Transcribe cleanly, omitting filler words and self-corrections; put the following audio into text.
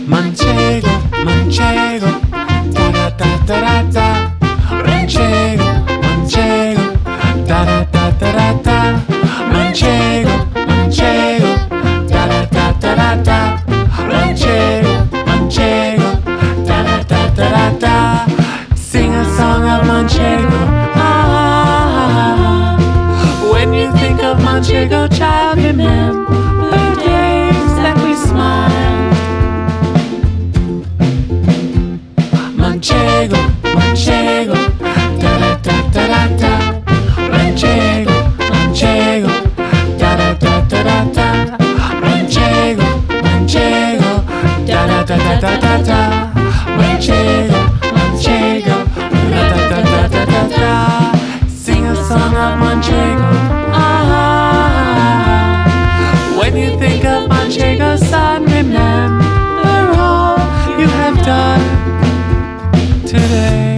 Manchego, manchego, da da da da da da. Manchego, manchego, da da da da da da. Manchego, manchego, da da da da da da. Manchego, manchego, da da da da da da. Sing a song of Manchego. Ah, when you think of Manchego, child, remember the days that we smiled. Manchego, manchego, da da da da da da. Manchego, manchego, da da da da da da. Manchego, manchego, da da da da da da da. Manchego, manchego, da da da da da da da. Sing a song of Manchego. Ah, when you think of Manchego, son, remember all you have done today.